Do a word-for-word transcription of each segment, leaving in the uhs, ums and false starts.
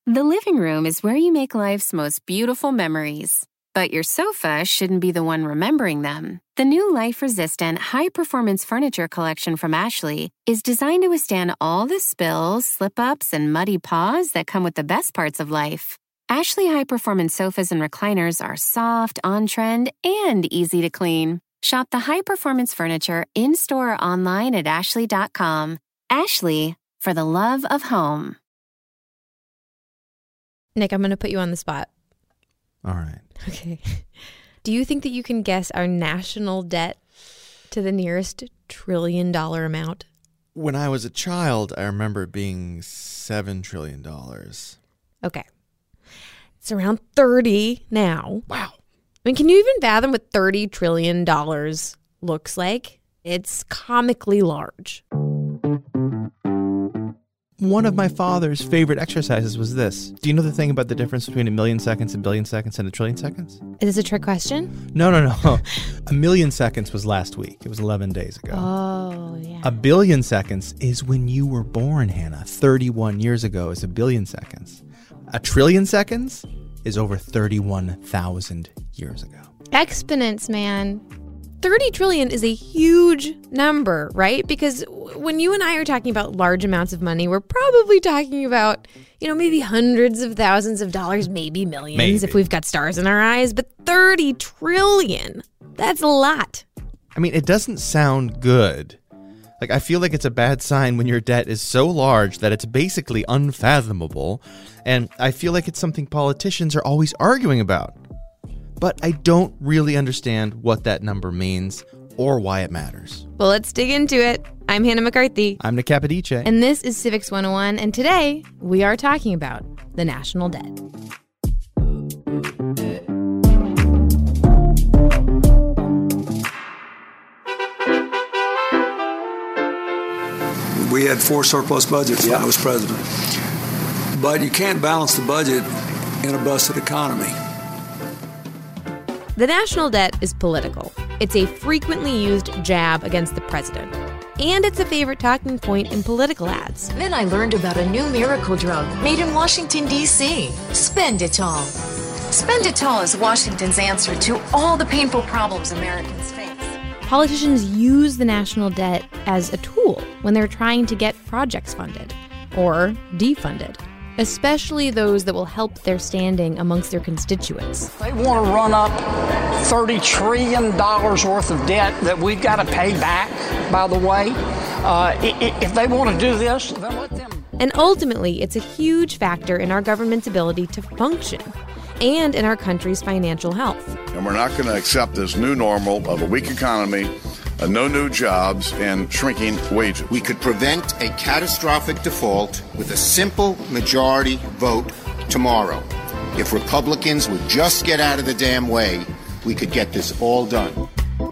The living room is where you make life's most beautiful memories. But your sofa shouldn't be the one remembering them. The new life-resistant, high-performance furniture collection from Ashley is designed to withstand all the spills, slip-ups, and muddy paws that come with the best parts of life. Ashley high-performance sofas and recliners are soft, on-trend, and easy to clean. Shop the high-performance furniture in-store or online at ashley dot com. Ashley, for the love of home. Nick, I'm going to put you on the spot. All right. Okay. Do you think that you can guess our national debt to the nearest trillion dollar amount? When I was a child, I remember it being seven trillion dollars. Okay. It's around thirty now. Wow. I mean, can you even fathom what thirty trillion dollars looks like? It's comically large. One of my father's favorite exercises was this. Do you know the thing about the difference between a million seconds, a billion seconds, and a trillion seconds? Is this a trick question? No, no, no. A million seconds was last week. It was eleven days ago. Oh, yeah. A billion seconds is when you were born, Hannah. thirty-one years ago is a billion seconds. A trillion seconds is over thirty-one thousand years ago. Exponents, man. thirty trillion is a huge number, right? Because when you and I are talking about large amounts of money, we're probably talking about, you know, maybe hundreds of thousands of dollars, maybe millions maybe. if we've got stars in our eyes. But thirty trillion, that's a lot. I mean, it doesn't sound good. Like, I feel like it's a bad sign when your debt is so large that it's basically unfathomable. And I feel like it's something politicians are always arguing about. But I don't really understand what that number means or why it matters. Well, let's dig into it. I'm Hannah McCarthy. I'm Nick Capodice. And this is Civics one oh one. And today, we are talking about the national debt. We had four surplus budgets when I was president. But you can't balance the budget in a busted economy. The national debt is political. It's a frequently used jab against the president. And it's a favorite talking point in political ads. Then I learned about a new miracle drug made in Washington, D C Spenditol. Spenditol is Washington's answer to all the painful problems Americans face. Politicians use the national debt as a tool when they're trying to get projects funded or defunded, especially those that will help their standing amongst their constituents. They want to run up thirty trillion dollars worth of debt that we've got to pay back, by the way. Uh, if they want to do this, then let them. And ultimately, it's a huge factor in our government's ability to function and in our country's financial health. And we're not going to accept this new normal of a weak economy, uh, no new jobs, and shrinking wages. We could prevent a catastrophic default with a simple majority vote tomorrow. If Republicans would just get out of the damn way, we could get this all done. All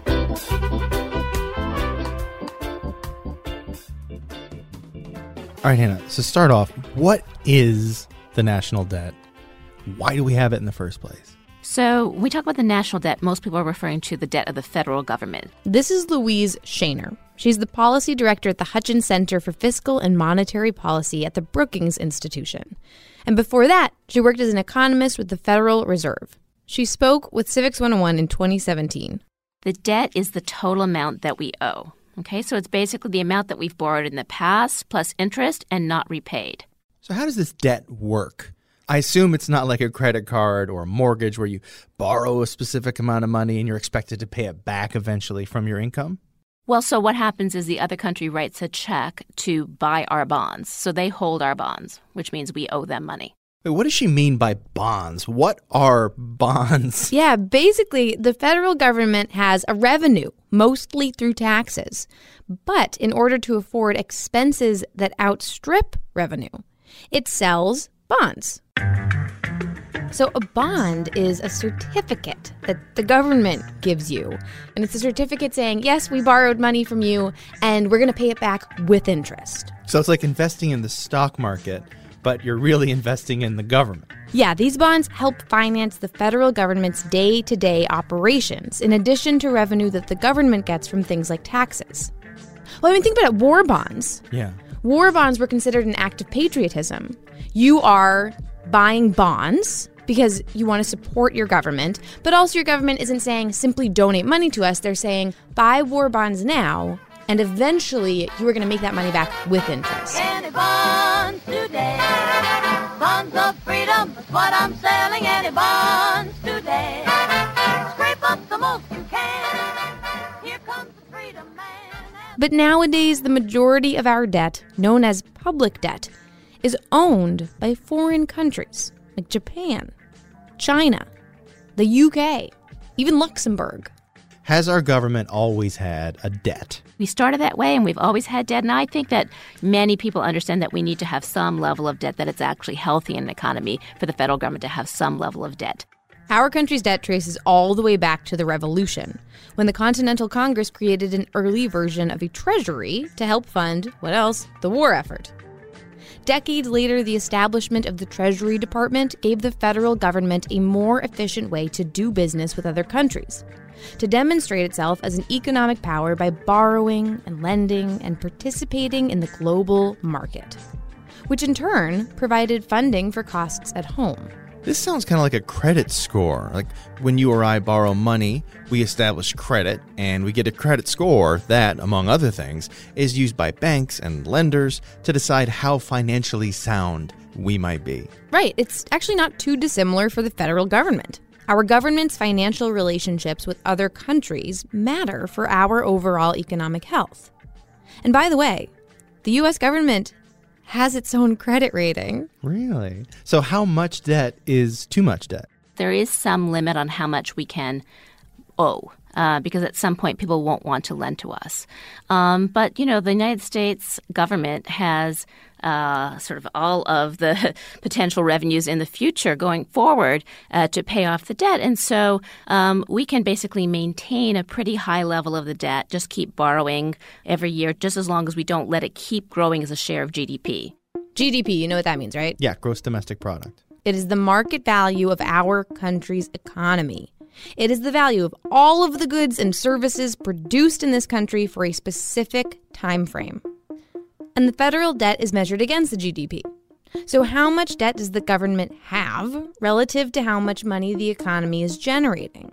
right, Hannah, so start off, what is the national debt? Why do we have it in the first place? So when we talk about the national debt, most people are referring to the debt of the federal government. This is Louise Shaner. She's the policy director at the Hutchins Center for Fiscal and Monetary Policy at the Brookings Institution. And before that, she worked as an economist with the Federal Reserve. She spoke with Civics one oh one in twenty seventeen. The debt is the total amount that we owe. Okay, so it's basically the amount that we've borrowed in the past plus interest and not repaid. So how does this debt work? I assume it's not like a credit card or a mortgage where you borrow a specific amount of money and you're expected to pay it back eventually from your income? Well, so what happens is the other country writes a check to buy our bonds. So they hold our bonds, which means we owe them money. Wait, what does she mean by bonds? What are bonds? Yeah, basically, the federal government has a revenue, mostly through taxes. But in order to afford expenses that outstrip revenue, it sells bonds. So a bond is a certificate that the government gives you. And it's a certificate saying, yes, we borrowed money from you, and we're going to pay it back with interest. So it's like investing in the stock market, but you're really investing in the government. Yeah, these bonds help finance the federal government's day-to-day operations, in addition to revenue that the government gets from things like taxes. Well, I mean, think about it. War bonds. Yeah. War bonds were considered an act of patriotism. You are buying bonds because you want to support your government, but also your government isn't saying simply donate money to us. They're saying buy war bonds now, and eventually you are going to make that money back with interest. Any bonds today, bonds of freedom, that's what I'm selling. Any bonds today, scrape up the most you can. Here comes the freedom man. But nowadays, the majority of our debt, known as public debt, is owned by foreign countries like Japan, China, the U K, even Luxembourg. Has our government always had a debt? We started that way, and we've always had debt. And I think that many people understand that we need to have some level of debt, that it's actually healthy in an economy for the federal government to have some level of debt. Our country's debt traces all the way back to the Revolution, when the Continental Congress created an early version of a treasury to help fund, what else, the war effort. Decades later, the establishment of the Treasury Department gave the federal government a more efficient way to do business with other countries, to demonstrate itself as an economic power by borrowing and lending and participating in the global market, which in turn provided funding for costs at home. This sounds kind of like a credit score. Like when you or I borrow money, we establish credit, and we get a credit score that, among other things, is used by banks and lenders to decide how financially sound we might be. Right. It's actually not too dissimilar for the federal government. Our government's financial relationships with other countries matter for our overall economic health. And by the way, the U S government has its own credit rating. Really? So how much debt is too much debt? There is some limit on how much we can owe, uh, because at some point people won't want to lend to us. Um, but, you know, the United States government has uh, sort of all of the potential revenues in the future going forward uh, to pay off the debt. And so um, we can basically maintain a pretty high level of the debt, just keep borrowing every year, just as long as we don't let it keep growing as a share of G D P. G D P, you know what that means, right? Yeah, gross domestic product. It is the market value of our country's economy. It is the value of all of the goods and services produced in this country for a specific time frame. And the federal debt is measured against the G D P. So how much debt does the government have relative to how much money the economy is generating?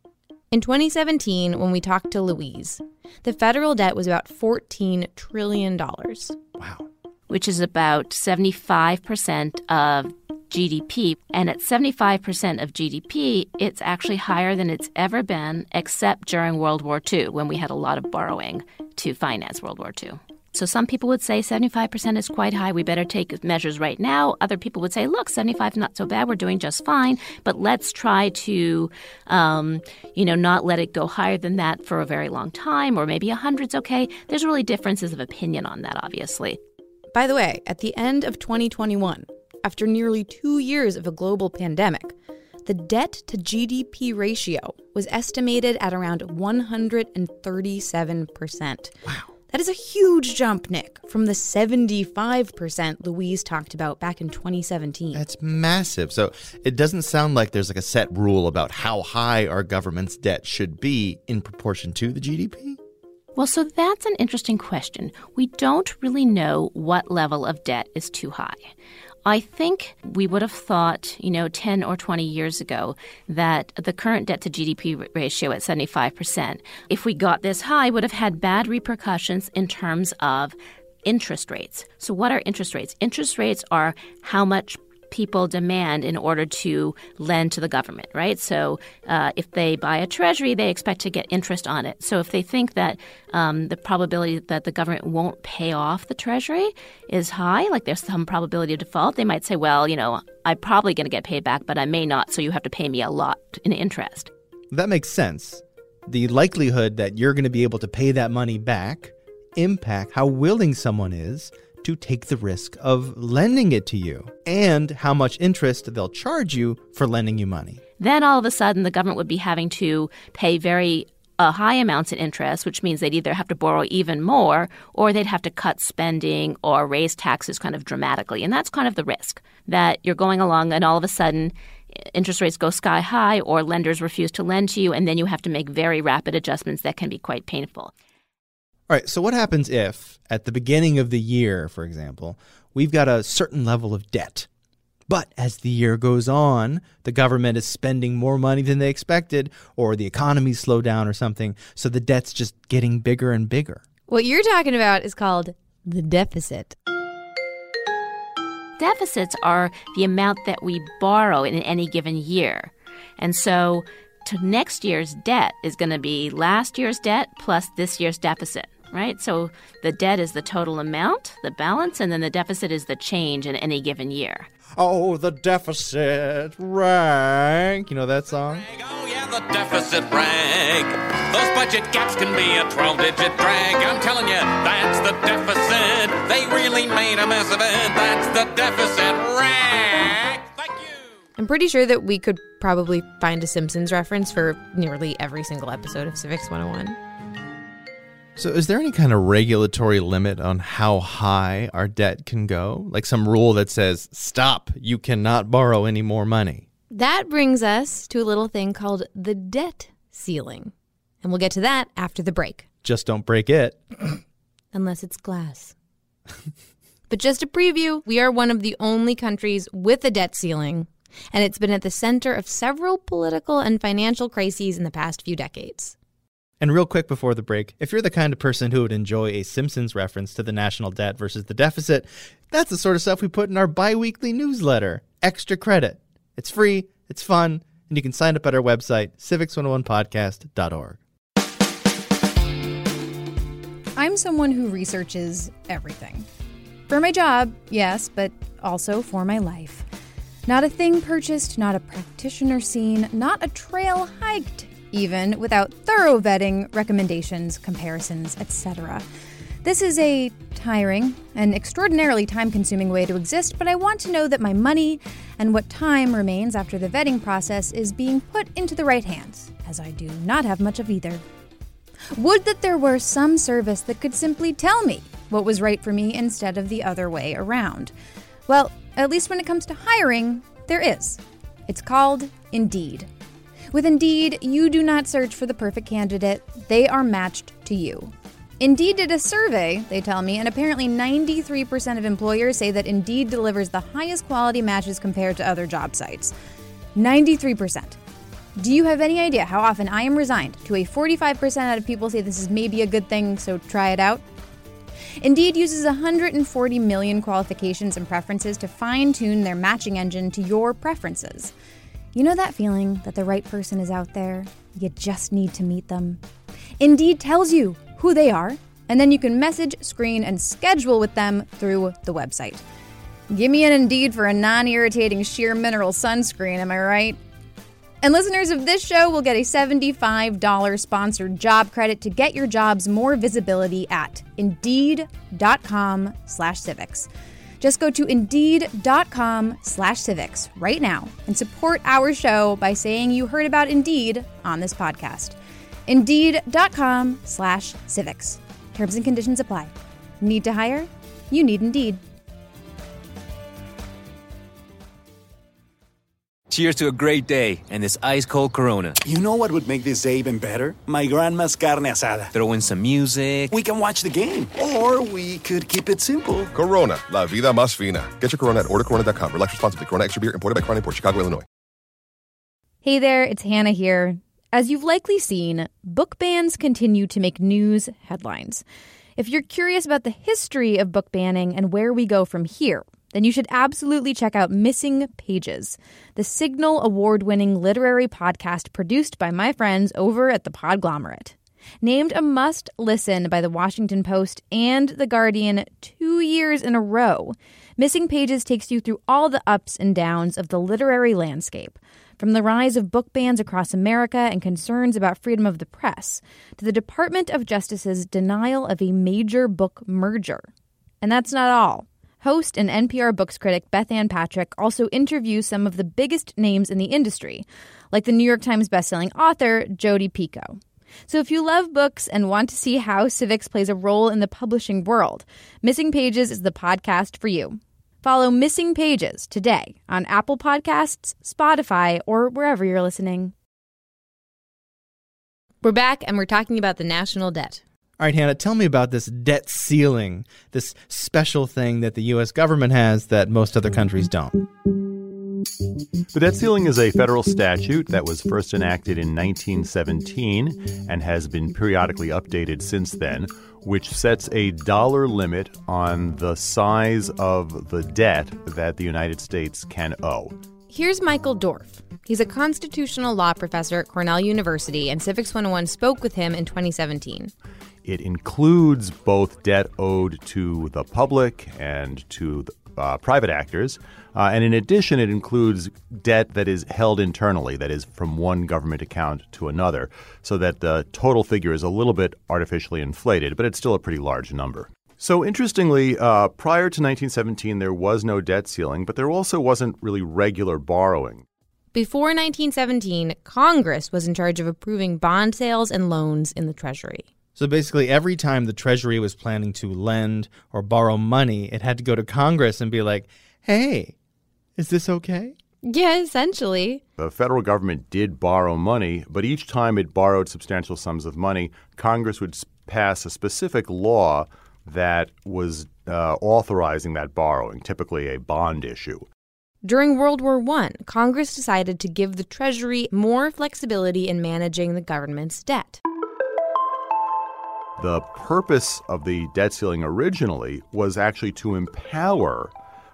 In twenty seventeen, when we talked to Louise, the federal debt was about fourteen trillion dollars. Wow. Which is about seventy-five percent of G D P. And at seventy-five percent of G D P, it's actually higher than it's ever been, except during World War Two, when we had a lot of borrowing to finance World War Two. So some people would say seventy-five percent is quite high. We better take measures right now. Other people would say, look, seventy-five is not so bad. We're doing just fine. But let's try to, um, you know, not let it go higher than that for a very long time, or maybe one hundred's okay. There's really differences of opinion on that, obviously. By the way, at the end of twenty twenty-one, after nearly two years of a global pandemic, the debt to G D P ratio was estimated at around one hundred thirty-seven percent. Wow. That is a huge jump, Nick, from the seventy-five percent Louise talked about back in twenty seventeen. That's massive. So it doesn't sound like there's like a set rule about how high our government's debt should be in proportion to the G D P? Well, so that's an interesting question. We don't really know what level of debt is too high. I think we would have thought, you know, ten or twenty years ago that the current debt to G D P ratio at seventy-five percent, if we got this high, would have had bad repercussions in terms of interest rates. So what are interest rates? Interest rates are how much people demand in order to lend to the government, right? So uh, if they buy a treasury, they expect to get interest on it. So if they think that um, the probability that the government won't pay off the treasury is high, like there's some probability of default, they might say, well, you know, I'm probably going to get paid back, but I may not, so you have to pay me a lot in interest. That makes sense. The likelihood that you're going to be able to pay that money back impact how willing someone is to take the risk of lending it to you and how much interest they'll charge you for lending you money. Then all of a sudden, the government would be having to pay very uh, high amounts in interest, which means they'd either have to borrow even more or they'd have to cut spending or raise taxes kind of dramatically. And that's kind of the risk, that you're going along and all of a sudden interest rates go sky high or lenders refuse to lend to you, and then you have to make very rapid adjustments that can be quite painful. All right, so what happens if, at the beginning of the year, for example, we've got a certain level of debt? But as the year goes on, the government is spending more money than they expected, or the economy's slowed down or something, so the debt's just getting bigger and bigger. What you're talking about is called the deficit. Deficits are the amount that we borrow in any given year. And so to next year's debt is going to be last year's debt plus this year's deficit, right? So the debt is the total amount, the balance, and then the deficit is the change in any given year. Oh, the deficit rag. You know that song? Oh, yeah, the deficit rag. Those budget gaps can be a twelve-digit drag. I'm telling you, that's the deficit. They really made a mess of it. That's the deficit rag. Thank you. I'm pretty sure that we could probably find a Simpsons reference for nearly every single episode of Civics one oh one. So is there any kind of regulatory limit on how high our debt can go? Like some rule that says, stop, you cannot borrow any more money? That brings us to a little thing called the debt ceiling. And we'll get to that after the break. Just don't break it. Unless it's glass. But just a preview, we are one of the only countries with a debt ceiling, and it's been at the center of several political and financial crises in the past few decades. And real quick before the break, if you're the kind of person who would enjoy a Simpsons reference to the national debt versus the deficit, that's the sort of stuff we put in our bi-weekly newsletter, Extra Credit. It's free, it's fun, and you can sign up at our website, civics one oh one podcast dot org. I'm someone who researches everything. For my job, yes, but also for my life. Not a thing purchased, not a practitioner seen, not a trail hiked, even without thorough vetting, recommendations, comparisons, et cetera. This is a tiring and extraordinarily time-consuming way to exist, but I want to know that my money and what time remains after the vetting process is being put into the right hands, as I do not have much of either. Would that there were some service that could simply tell me what was right for me instead of the other way around. Well, at least when it comes to hiring, there is. It's called Indeed. With Indeed, you do not search for the perfect candidate. They are matched to you. Indeed did a survey, they tell me, and apparently ninety-three percent of employers say that Indeed delivers the highest quality matches compared to other job sites. ninety-three percent. Do you have any idea how often I am resigned to a forty-five percent out of people say this is maybe a good thing, so try it out? Indeed uses one hundred forty million qualifications and preferences to fine-tune their matching engine to your preferences. You know that feeling that the right person is out there? You just need to meet them. Indeed tells you who they are, and then you can message, screen, and schedule with them through the website. Give me an Indeed for a non-irritating sheer mineral sunscreen, am I right? And listeners of this show will get a seventy-five dollars sponsored job credit to get your jobs more visibility at Indeed.com slash civics. Just go to Indeed.com slash civics right now and support our show by saying you heard about Indeed on this podcast. Indeed.com slash civics. Terms and conditions apply. Need to hire? You need Indeed. Cheers to a great day and this ice-cold Corona. You know what would make this day even better? My grandma's carne asada. Throw in some music. We can watch the game. Or we could keep it simple. Corona, la vida más fina. Get your Corona at order corona dot com. Relax responsibly. Corona Extra Beer, imported by Crown Imports, Chicago, Illinois. Hey there, it's Hannah here. As you've likely seen, book bans continue to make news headlines. If you're curious about the history of book banning and where we go from here, then you should absolutely check out Missing Pages, the Signal Award-winning literary podcast produced by my friends over at The Podglomerate. Named a must-listen by The Washington Post and The Guardian two years in a row, Missing Pages takes you through all the ups and downs of the literary landscape, from the rise of book bans across America and concerns about freedom of the press, to the Department of Justice's denial of a major book merger. And that's not all. Host and N P R Books critic Beth Ann Patrick also interviews some of the biggest names in the industry, like the New York Times bestselling author Jodi Picoult. So if you love books and want to see how civics plays a role in the publishing world, Missing Pages is the podcast for you. Follow Missing Pages today on Apple Podcasts, Spotify, or wherever you're listening. We're back, and we're talking about the national debt. All right, Hannah, tell me about this debt ceiling, this special thing that the U S government has that most other countries don't. The debt ceiling is a federal statute that was first enacted in nineteen seventeen and has been periodically updated since then, which sets a dollar limit on the size of the debt that the United States can owe. Here's Michael Dorf. He's a constitutional law professor at Cornell University, and Civics one oh one spoke with him in twenty seventeen. It includes both debt owed to the public and to uh, private actors. Uh, and in addition, it includes debt that is held internally, that is from one government account to another, so that the total figure is a little bit artificially inflated, but it's still a pretty large number. So interestingly, uh, prior to nineteen seventeen, there was no debt ceiling, but there also wasn't really regular borrowing. Before nineteen seventeen, Congress was in charge of approving bond sales and loans in the Treasury. So basically, every time the Treasury was planning to lend or borrow money, it had to go to Congress and be like, hey, is this okay? Yeah, essentially. The federal government did borrow money, but each time it borrowed substantial sums of money, Congress would pass a specific law that was uh, authorizing that borrowing, typically a bond issue. During World War One, Congress decided to give the Treasury more flexibility in managing the government's debt. The purpose of the debt ceiling originally was actually to empower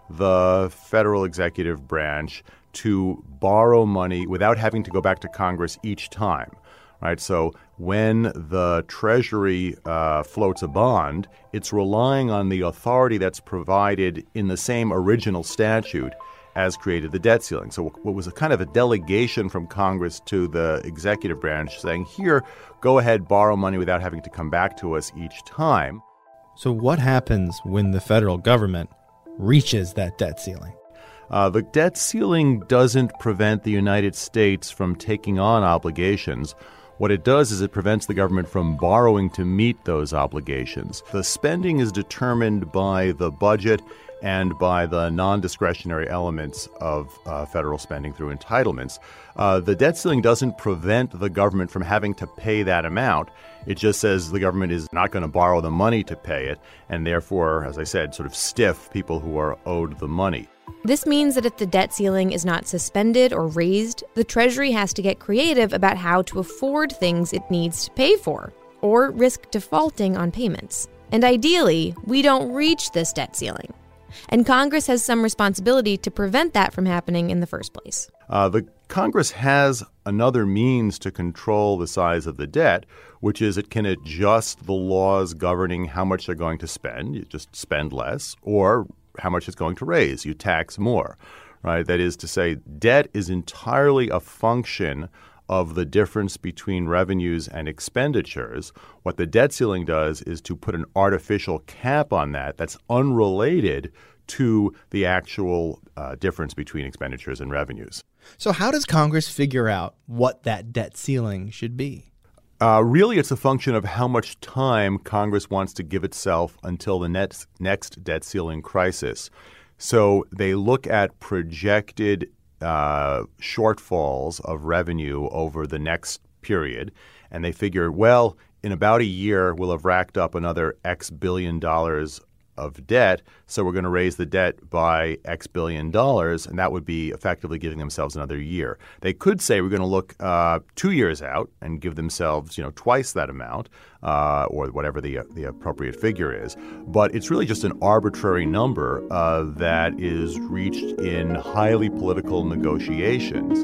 the federal executive branch to borrow money without having to go back to Congress each time. Right, so when the Treasury uh, floats a bond, it's relying on the authority that's provided in the same original statute as created the debt ceiling. So what was a kind of a delegation from Congress to the executive branch saying, here, go ahead, borrow money without having to come back to us each time. So what happens when the federal government reaches that debt ceiling? Uh, the debt ceiling doesn't prevent the United States from taking on obligations. What it does is it prevents the government from borrowing to meet those obligations. The spending is determined by the budget and by the non-discretionary elements of uh, federal spending through entitlements. Uh, the debt ceiling doesn't prevent the government from having to pay that amount. It just says the government is not going to borrow the money to pay it, and therefore, as I said, sort of stiff people who are owed the money. This means that if the debt ceiling is not suspended or raised, the Treasury has to get creative about how to afford things it needs to pay for, or risk defaulting on payments. And ideally, we don't reach this debt ceiling. And Congress has some responsibility to prevent that from happening in the first place. Uh, the Congress has another means to control the size of the debt, which is it can adjust the laws governing how much they're going to spend. You just spend less, or how much it's going to raise. You tax more, right? That is to say, debt is entirely a function of the difference between revenues and expenditures. What the debt ceiling does is to put an artificial cap on that that's unrelated to the actual uh, difference between expenditures and revenues. So how does Congress figure out what that debt ceiling should be? Uh, really, it's a function of how much time Congress wants to give itself until the next, next debt ceiling crisis. So they look at projected uh, shortfalls of revenue over the next period, and they figure, well, in about a year, we'll have racked up another X billion dollars of debt, so we're going to raise the debt by X billion dollars, and that would be effectively giving themselves another year. They could say we're going to look uh, two years out and give themselves, you know, twice that amount, uh, or whatever the the appropriate figure is. But it's really just an arbitrary number uh, that is reached in highly political negotiations.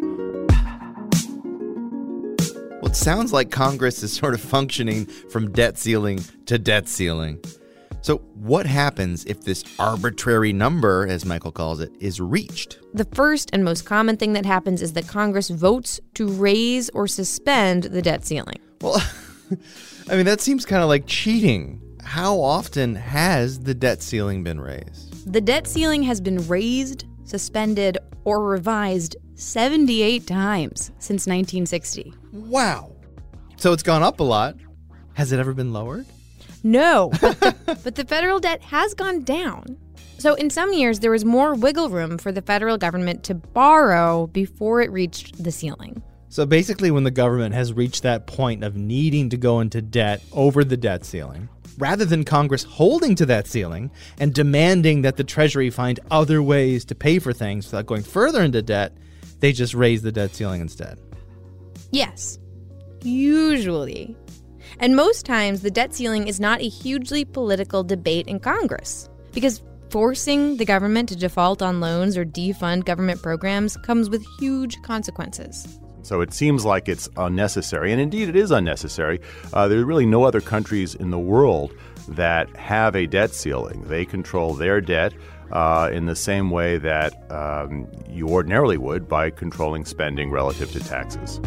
Well, it sounds like Congress is sort of functioning from debt ceiling to debt ceiling. So what happens if this arbitrary number, as Michael calls it, is reached? The first and most common thing that happens is that Congress votes to raise or suspend the debt ceiling. Well, I mean, that seems kind of like cheating. How often has the debt ceiling been raised? The debt ceiling has been raised, suspended, or revised seventy-eight times since nineteen sixty. Wow. So it's gone up a lot. Has it ever been lowered? No, but the, but the federal debt has gone down. So in some years, there was more wiggle room for the federal government to borrow before it reached the ceiling. So basically, when the government has reached that point of needing to go into debt over the debt ceiling, rather than Congress holding to that ceiling and demanding that the Treasury find other ways to pay for things without going further into debt, they just raise the debt ceiling instead. Yes, usually. And most times, the debt ceiling is not a hugely political debate in Congress, because forcing the government to default on loans or defund government programs comes with huge consequences. So it seems like it's unnecessary, and indeed it is unnecessary. Uh, there are really no other countries in the world that have a debt ceiling. They control their debt uh, in the same way that um, you ordinarily would by controlling spending relative to taxes.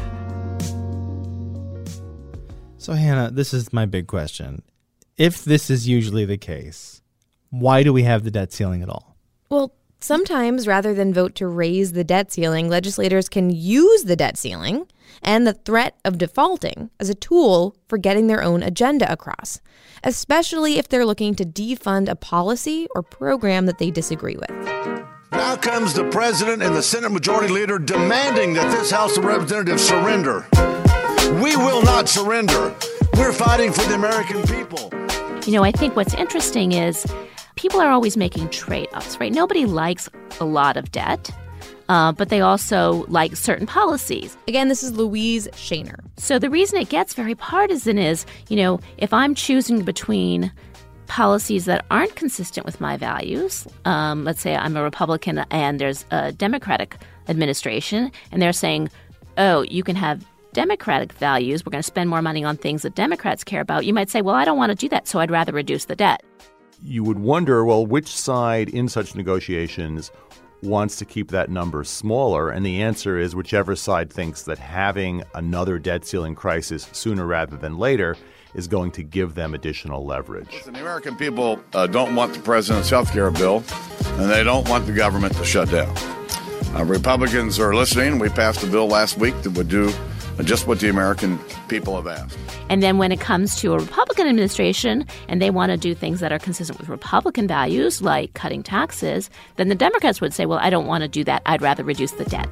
So, Hannah, this is my big question. If this is usually the case, why do we have the debt ceiling at all? Well, sometimes, rather than vote to raise the debt ceiling, legislators can use the debt ceiling and the threat of defaulting as a tool for getting their own agenda across, especially if they're looking to defund a policy or program that they disagree with. Now comes the president and the Senate Majority Leader demanding that this House of Representatives surrender. We will not surrender. We're fighting for the American people. You know, I think what's interesting is people are always making trade-offs, right? Nobody likes a lot of debt, uh, but they also like certain policies. Again, this is Louise Shaner. So the reason it gets very partisan is, you know, if I'm choosing between policies that aren't consistent with my values, um, let's say I'm a Republican and there's a Democratic administration, and they're saying, oh, you can have Democratic values, we're going to spend more money on things that Democrats care about, you might say, well, I don't want to do that, so I'd rather reduce the debt. You would wonder, well, which side in such negotiations wants to keep that number smaller? And the answer is whichever side thinks that having another debt ceiling crisis sooner rather than later is going to give them additional leverage. Listen, the American people uh, don't want the president's health care bill, and they don't want the government to shut down. Uh, Republicans are listening. We passed a bill last week that would do just what the American people have asked. And then when it comes to a Republican administration and they want to do things that are consistent with Republican values, like cutting taxes, then the Democrats would say, well, I don't want to do that. I'd rather reduce the debt.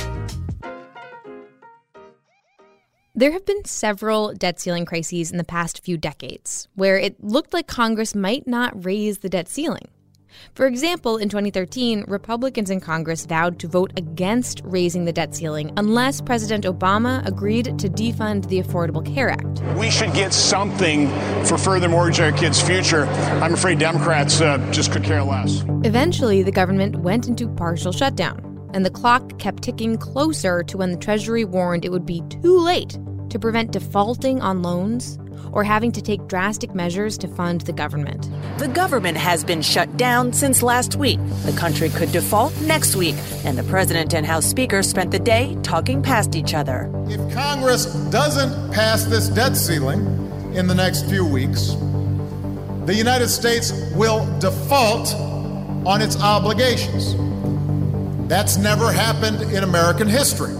There have been several debt ceiling crises in the past few decades where it looked like Congress might not raise the debt ceiling. For example, in twenty thirteen, Republicans in Congress vowed to vote against raising the debt ceiling unless President Obama agreed to defund the Affordable Care Act. We should get something for further mortgage our kids' future. I'm afraid Democrats uh, just could care less. Eventually, the government went into partial shutdown, and the clock kept ticking closer to when the Treasury warned it would be too late to prevent defaulting on loans or having to take drastic measures to fund the government. The government has been shut down since last week. The country could default next week, and the president and House Speaker spent the day talking past each other. If Congress doesn't pass this debt ceiling in the next few weeks, the United States will default on its obligations. That's never happened in American history.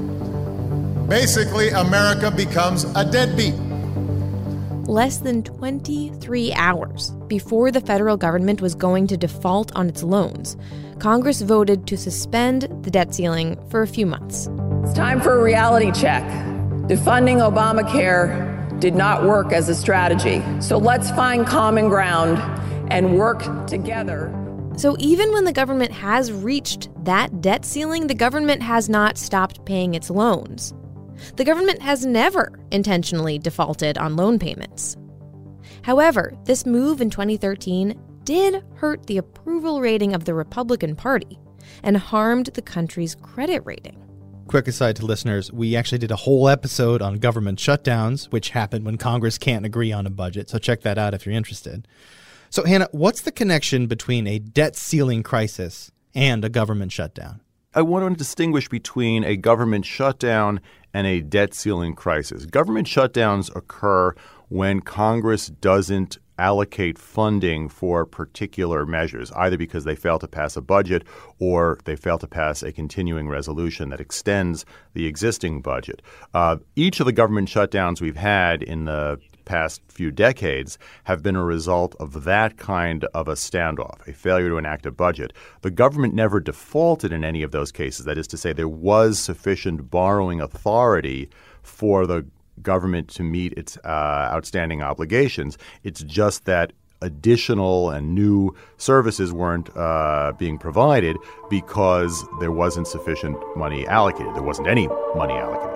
Basically, America becomes a deadbeat. Less than twenty-three hours before the federal government was going to default on its loans, Congress voted to suspend the debt ceiling for a few months. It's time for a reality check. Defunding Obamacare did not work as a strategy. So let's find common ground and work together. So even when the government has reached that debt ceiling, the government has not stopped paying its loans. The government has never intentionally defaulted on loan payments. However, this move in twenty thirteen did hurt the approval rating of the Republican Party and harmed the country's credit rating. Quick aside to listeners, we actually did a whole episode on government shutdowns, which happen when Congress can't agree on a budget, so check that out if you're interested. So, Hannah, what's the connection between a debt ceiling crisis and a government shutdown? I want to distinguish between a government shutdown and a debt ceiling crisis. Government shutdowns occur when Congress doesn't allocate funding for particular measures, either because they fail to pass a budget or they fail to pass a continuing resolution that extends the existing budget. Uh, each of the government shutdowns we've had in the past few decades have been a result of that kind of a standoff, a failure to enact a budget. The government never defaulted in any of those cases. That is to say, there was sufficient borrowing authority for the government to meet its uh, outstanding obligations. It's just that additional and new services weren't uh, being provided because there wasn't sufficient money allocated. There wasn't any money allocated.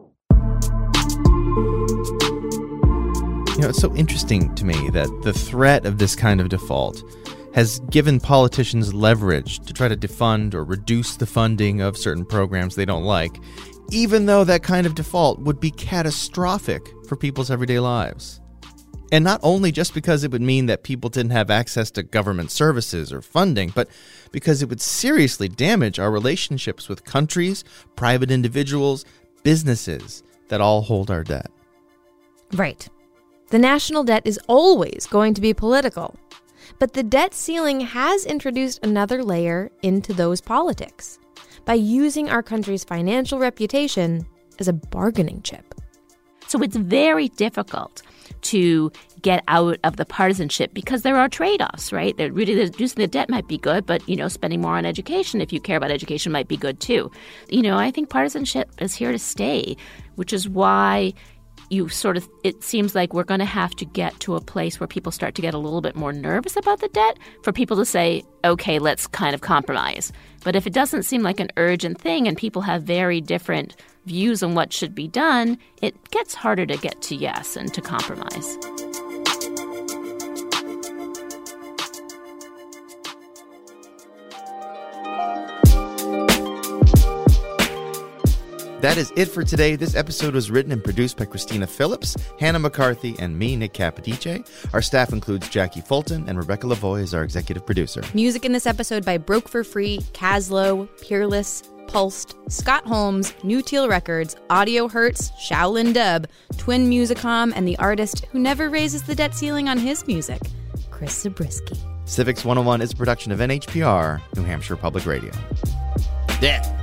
You know, it's so interesting to me that the threat of this kind of default has given politicians leverage to try to defund or reduce the funding of certain programs they don't like, even though that kind of default would be catastrophic for people's everyday lives. And not only just because it would mean that people didn't have access to government services or funding, but because it would seriously damage our relationships with countries, private individuals, businesses that all hold our debt. Right. The national debt is always going to be political. But the debt ceiling has introduced another layer into those politics by using our country's financial reputation as a bargaining chip. So it's very difficult to get out of the partisanship because there are trade-offs, right? That really reducing the debt might be good, but, you know, spending more on education, if you care about education, might be good too. You know, I think partisanship is here to stay, which is why you sort of, it seems like we're going to have to get to a place where people start to get a little bit more nervous about the debt for people to say, okay, let's kind of compromise. But if it doesn't seem like an urgent thing and people have very different views on what should be done, it gets harder to get to yes and to compromise. That is it for today. This episode was written and produced by Christina Phillips, Hannah McCarthy, and me, Nick Capodice. Our staff includes Jackie Fulton, and Rebecca Lavoie is our executive producer. Music in this episode by Broke for Free, Caslow, Peerless, Pulsed, Scott Holmes, New Teal Records, Audio Hurts, Shaolin Dub, Twin Musicom, and the artist who never raises the debt ceiling on his music, Chris Zabriskie. Civics one oh one is a production of N H P R, New Hampshire Public Radio. Yeah.